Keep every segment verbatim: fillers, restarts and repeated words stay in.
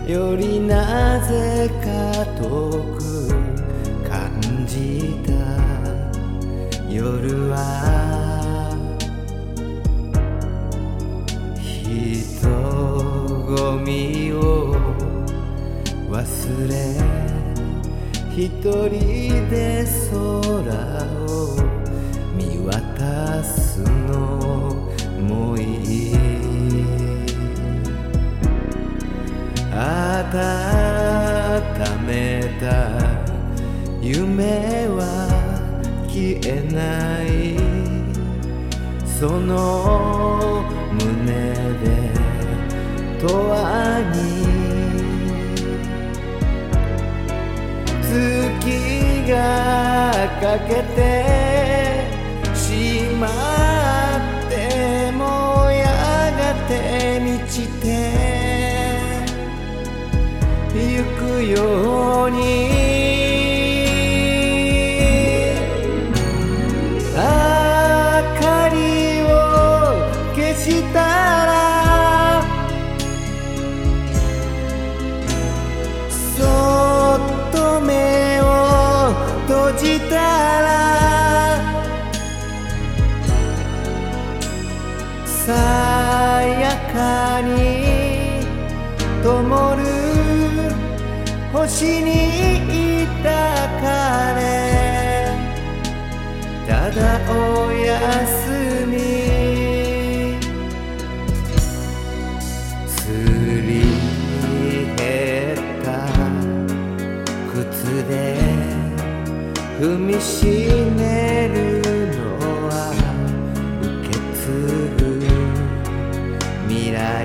よりなぜか遠く感じた夜は人混みを忘れ一人で空を見渡すのもいい。温めた夢は消えない。その胸で永遠に月が欠けてしまってもやがて満ちてゆくように明かりを消したらそっと目を閉じたらさやかに灯る星に抱かれただおやすみすり減った靴で踏みしめるのは受け継ぐ未来。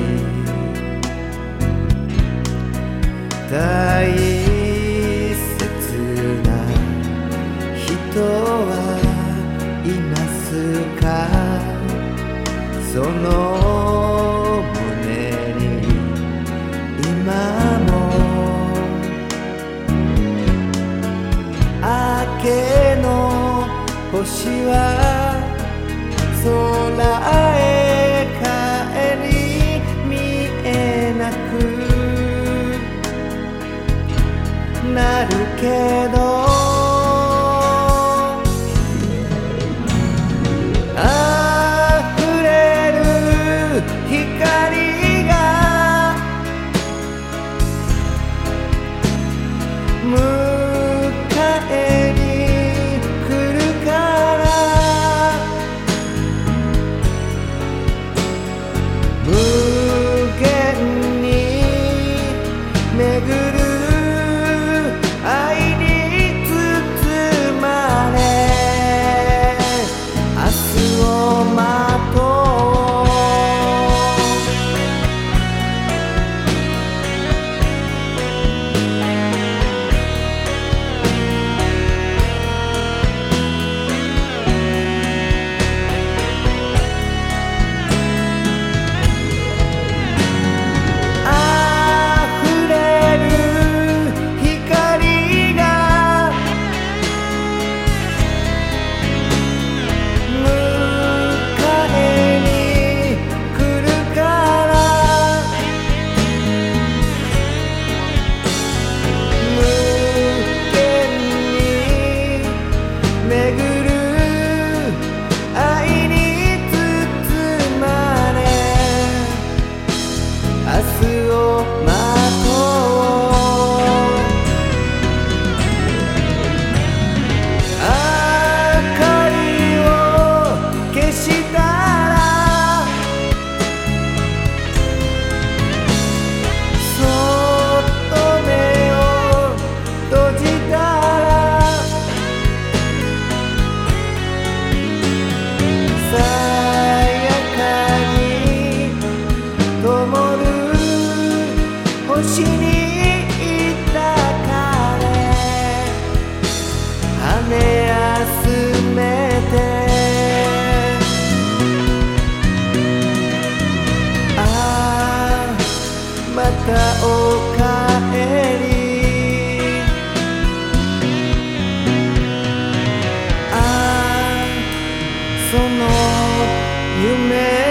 大切な人はいますか？その胸に今も明けの星は空へ帰り見えなくなるけど溢れる光が迎えに来るから無限に巡る星に抱かれ羽休めてああまたおかえりああその夢